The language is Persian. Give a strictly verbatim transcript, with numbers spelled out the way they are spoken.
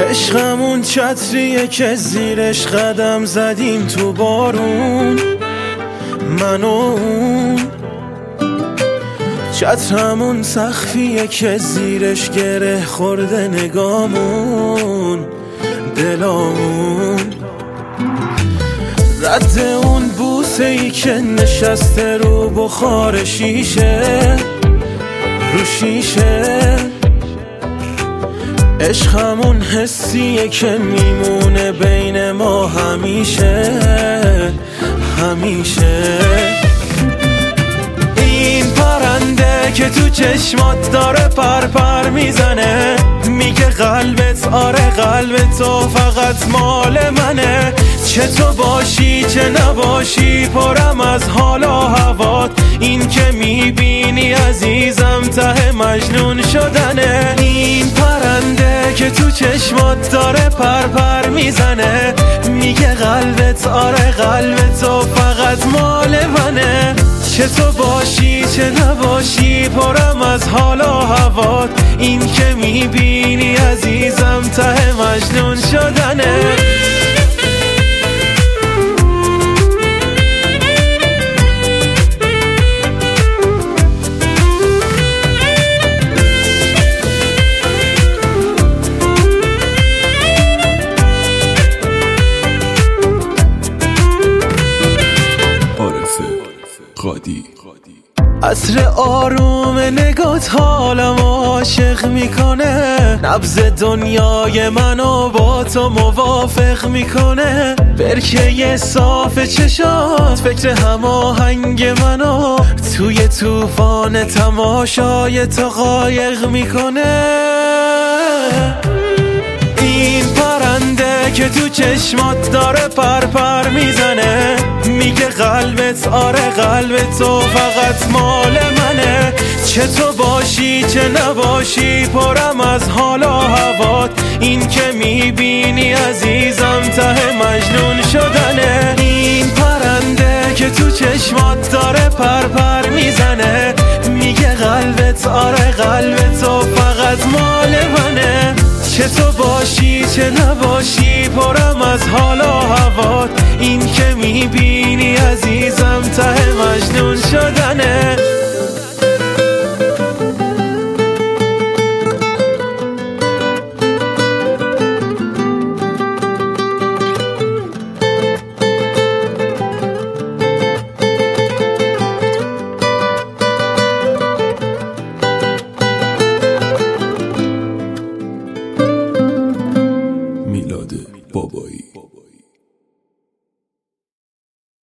عشقمون چتریه که زیرش قدم زدیم تو بارون، من و اون. چترمون سقفیه که زیرش گره خورده نگامون، دلامون. رد اون بوسه ای که نشسته رو بخار شیشه، رو شیشه. عشقمون حسیه که میمونه بین ما همیشه، همیشه. این پرنده که تو چشمات داره پر پر میزنه، میگه قلبت آره قلبت تو فقط مال منه. چه تو باشی چه نباشی پرم از حال و هوات، این که میبینی عزیزم ته مجنون شدنه. این پرنده که تو چشمات داره پر پر میزنه، میگه قلبت آره قلبت تو فقط مال منه. چه تو باشی چه نباشی پرم از حال و هوات، این که میبینی عزیزم ته مجنون شدنه. عطر آروم نگات حالم عاشق میکنه، نبض دنیای منو با تو موافق میکنه. برکه صاف چشات فکر هماهنگ منو توی طوفان تماشای تو قایق میکنه. این پرنده که تو چشمات داره پر پر میزنه، میگه قلبت آره قلبت تو فقط مال منه. چه تو باشی چه نباشی پرم از حال و هوات، این که میبینی عزیزم ته مجنون شدنه. این پرنده که تو چشمات داره پر پر میزنه، میگه قلبت آره قلبت تو فقط مال منه. چه تو باشی چه نباشی پرم از حال و هوات، این که میبینی عزیزم ته مجنون شدنه. میلاد بابا.